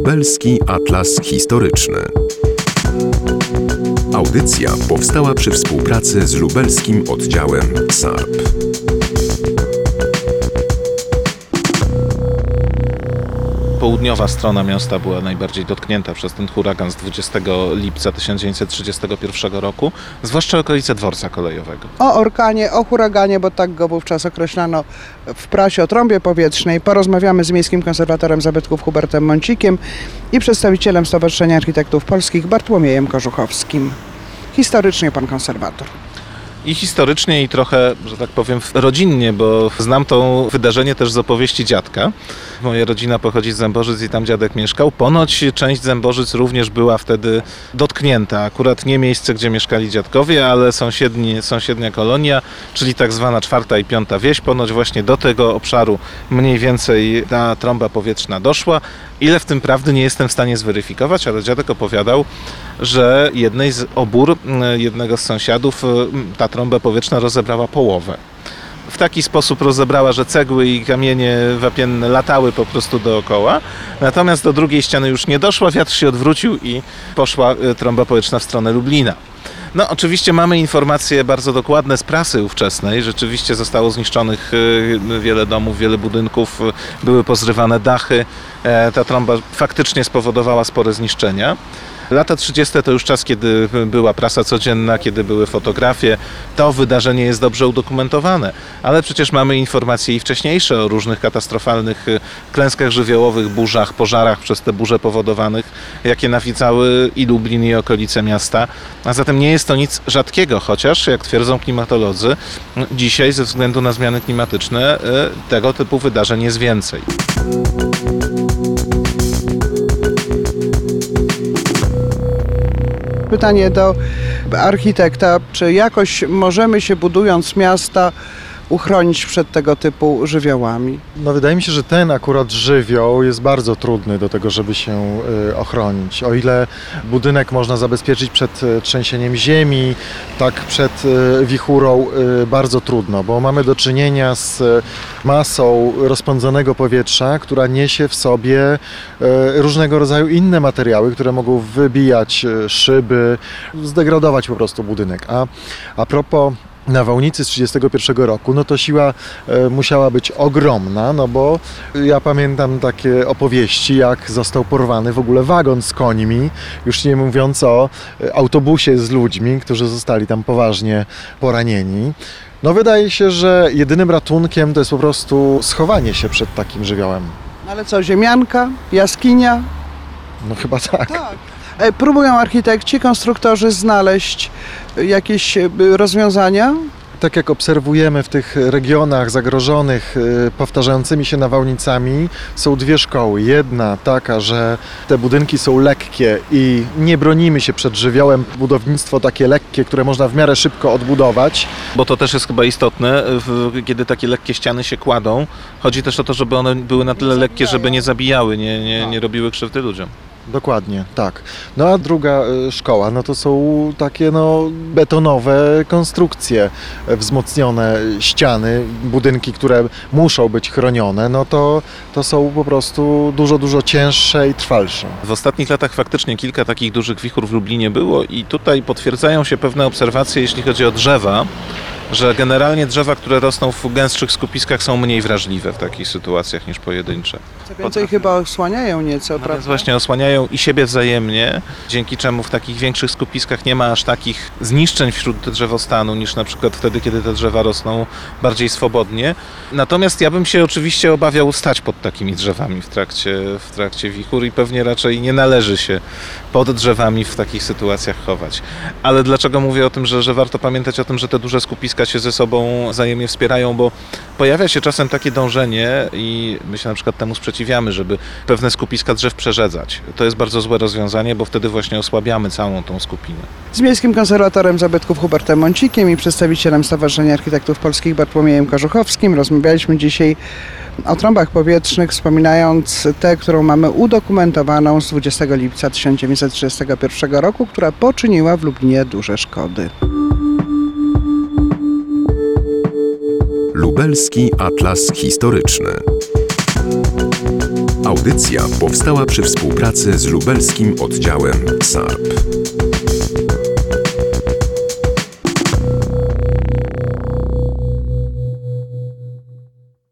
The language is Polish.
Lubelski Atlas Historyczny. Audycja powstała przy współpracy z lubelskim oddziałem SARP. Południowa strona miasta była najbardziej dotknięta przez ten huragan z 20 lipca 1931 roku, zwłaszcza okolice dworca kolejowego. O orkanie, o huraganie, bo tak go wówczas określano w prasie, o trąbie powietrznej, porozmawiamy z miejskim konserwatorem zabytków Hubertem Mącikiem i przedstawicielem Stowarzyszenia Architektów Polskich Bartłomiejem Korzuchowskim. Historycznie pan konserwator. I historycznie, i trochę, że tak powiem, rodzinnie, bo znam to wydarzenie też z opowieści dziadka. Moja rodzina pochodzi z Zębożyc i tam dziadek mieszkał. Ponoć część Zębożyc również była wtedy dotknięta. Akurat nie miejsce, gdzie mieszkali dziadkowie, ale sąsiednia kolonia, czyli tak zwana 4. i 5. wieś. Ponoć właśnie do tego obszaru mniej więcej ta trąba powietrzna doszła. Ile w tym prawdy nie jestem w stanie zweryfikować, ale dziadek opowiadał, że jednej z obór, jednego z sąsiadów, ta trąba powietrzna rozebrała połowę. W taki sposób rozebrała, że cegły i kamienie wapienne latały po prostu dookoła. Natomiast do drugiej ściany już nie doszła, wiatr się odwrócił i poszła trąba powietrzna w stronę Lublina. No oczywiście mamy informacje bardzo dokładne z prasy ówczesnej. Rzeczywiście zostało zniszczonych wiele domów, wiele budynków, były pozrywane dachy. Ta trąba faktycznie spowodowała spore zniszczenia. Lata 30. to już czas, kiedy była prasa codzienna, kiedy były fotografie. To wydarzenie jest dobrze udokumentowane, ale przecież mamy informacje i wcześniejsze o różnych katastrofalnych klęskach żywiołowych, burzach, pożarach przez te burze powodowanych, jakie nawiedzały i Lublin, i okolice miasta. A zatem nie jest to nic rzadkiego, chociaż, jak twierdzą klimatolodzy, dzisiaj ze względu na zmiany klimatyczne tego typu wydarzeń jest więcej. Pytanie do architekta, czy jakoś możemy się, budując miasta, uchronić przed tego typu żywiołami? No wydaje mi się, że ten akurat żywioł jest bardzo trudny do tego, żeby się ochronić. O ile budynek można zabezpieczyć przed trzęsieniem ziemi, tak przed wichurą bardzo trudno, bo mamy do czynienia z masą rozpędzonego powietrza, która niesie w sobie różnego rodzaju inne materiały, które mogą wybijać szyby, zdegradować po prostu budynek. A propos nawałnicy z 1931 roku, no to siła musiała być ogromna, no bo ja pamiętam takie opowieści, jak został porwany w ogóle wagon z końmi, już nie mówiąc o autobusie z ludźmi, którzy zostali tam poważnie poranieni. No wydaje się, że jedynym ratunkiem to jest po prostu schowanie się przed takim żywiołem. Ale co, ziemianka, jaskinia? No chyba tak. Próbują architekci, konstruktorzy znaleźć jakieś rozwiązania? Tak jak obserwujemy w tych regionach zagrożonych powtarzającymi się nawałnicami, są dwie szkoły. Jedna taka, że te budynki są lekkie i nie bronimy się przed żywiołem. Budownictwo takie lekkie, które można w miarę szybko odbudować. Bo to też jest chyba istotne, kiedy takie lekkie ściany się kładą. Chodzi też o to, żeby one były na tyle lekkie, żeby nie zabijały, nie robiły krzywdy ludziom. Dokładnie, tak. No a druga szkoła, no to są takie betonowe konstrukcje, wzmocnione ściany, budynki, które muszą być chronione, no to są po prostu dużo cięższe i trwalsze. W ostatnich latach faktycznie kilka takich dużych wichur w Lublinie było i tutaj potwierdzają się pewne obserwacje, jeśli chodzi o drzewa, że generalnie drzewa, które rosną w gęstszych skupiskach, są mniej wrażliwe w takich sytuacjach niż pojedyncze. Co więcej, chyba osłaniają nieco, prawda? Więc właśnie osłaniają i siebie wzajemnie, dzięki czemu w takich większych skupiskach nie ma aż takich zniszczeń wśród drzewostanu, niż na przykład wtedy, kiedy te drzewa rosną bardziej swobodnie. Natomiast ja bym się oczywiście obawiał stać pod takimi drzewami w trakcie wichur i pewnie raczej nie należy się pod drzewami w takich sytuacjach chować. Ale dlaczego mówię o tym, że warto pamiętać o tym, że te duże skupiska się ze sobą wzajemnie wspierają, bo pojawia się czasem takie dążenie i my się na przykład temu sprzeciwiamy, żeby pewne skupiska drzew przerzedzać. To jest bardzo złe rozwiązanie, bo wtedy właśnie osłabiamy całą tą skupinę. Z miejskim konserwatorem zabytków Hubertem Mącikiem i przedstawicielem Stowarzyszenia Architektów Polskich Bartłomiejem Korzuchowskim rozmawialiśmy dzisiaj o trąbach powietrznych, wspominając tę, którą mamy udokumentowaną z 20 lipca 1931 roku, która poczyniła w Lublinie duże szkody. Lubelski Atlas Historyczny. Audycja powstała przy współpracy z lubelskim oddziałem SARP.